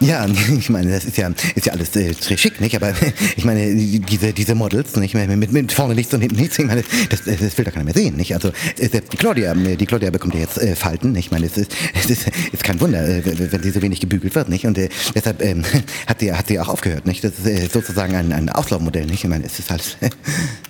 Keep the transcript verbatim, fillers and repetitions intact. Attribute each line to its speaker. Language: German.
Speaker 1: Ja, ich meine, das ist ja, ist ja alles äh, très schick, nicht? Aber ich meine, die- diese, diese Models, nicht? Mit, mit vorne nichts und hinten nichts, ich meine, das, das will doch keiner mehr sehen, nicht? Also äh, selbst die Claudia, äh, die Claudia bekommt ja jetzt äh, Falten, nicht? Ich meine, es ist, es ist, ist kein Wunder, äh, wenn sie so wenig gebügelt wird, nicht? Und äh, deshalb ähm, hat sie hat sie auch aufgehört, nicht? Das ist äh, sozusagen ein, ein Auslaufmodell, nicht? Ich meine, es ist alles